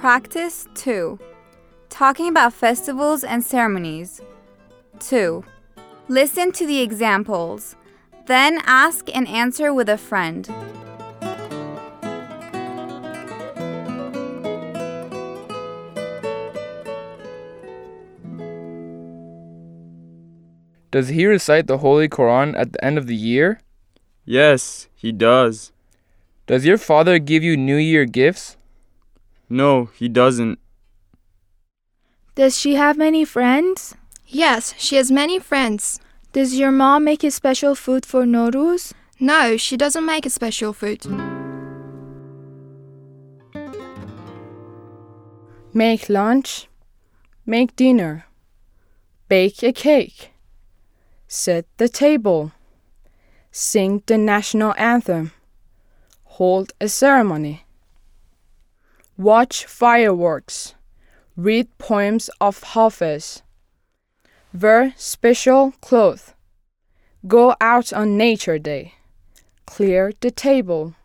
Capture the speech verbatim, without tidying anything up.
Practice two. Talking about festivals and ceremonies. two. Listen to the examples. Then ask and answer with a friend. Does he recite the Holy Quran at the end of the year? Yes, he does. Does your father give you New Year gifts? No, he doesn't. Does she have many friends? Yes, she has many friends. Does your mom make a special food for Nowruz? No, she doesn't make a special food. Make lunch. Make dinner. Bake a cake. Set the table. Sing the national anthem. Hold a ceremony. Watch fireworks. Read poems of Hafiz. Wear special clothes. Go out on Nature Day. Clear the table.